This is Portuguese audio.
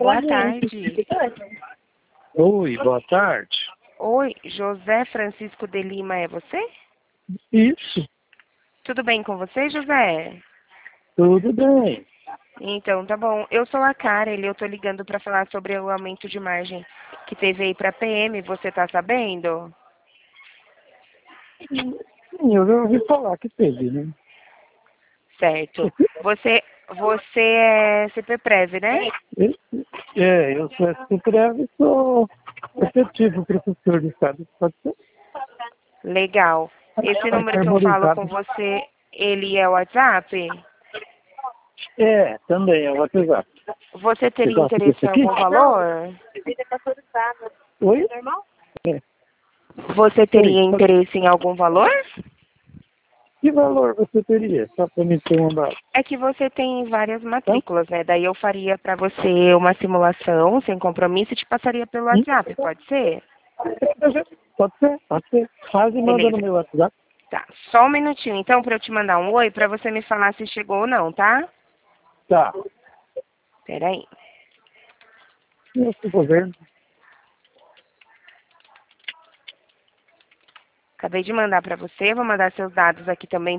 Boa tarde. Oi, boa tarde. Oi, José Francisco de Lima, é você? Isso, Tudo bem com você, José? tudo bem. Então, tá bom. Eu sou a Karen e eu tô ligando para falar sobre o aumento de margem que teve aí para PM. Você tá sabendo? Sim, eu já ouvi falar que teve, né? Certo. Você é CPPrev, né? Eu sou SPPrev e sou efetivo professor de Estado. Pode ser? Legal. Esse número que eu falo com você, ele é o WhatsApp? Também, é o WhatsApp. Você Você teria gosta interesse desse em aqui? algum valor? Oi? Você Oi, teria interesse em algum valor? que valor você teria? Só para me ter uma base. É que você tem várias Tá? matrículas, né? Daí eu faria para você uma simulação sem compromisso e te passaria pelo WhatsApp, pode ser? Pode ser, pode ser. Faz e manda no Beleza. meu WhatsApp. Tá. Só um minutinho, então, para eu te mandar um oi, para você me falar se chegou ou não, tá? Tá. Peraí. Esse governo. Acabei de mandar para você, vou mandar seus dados aqui também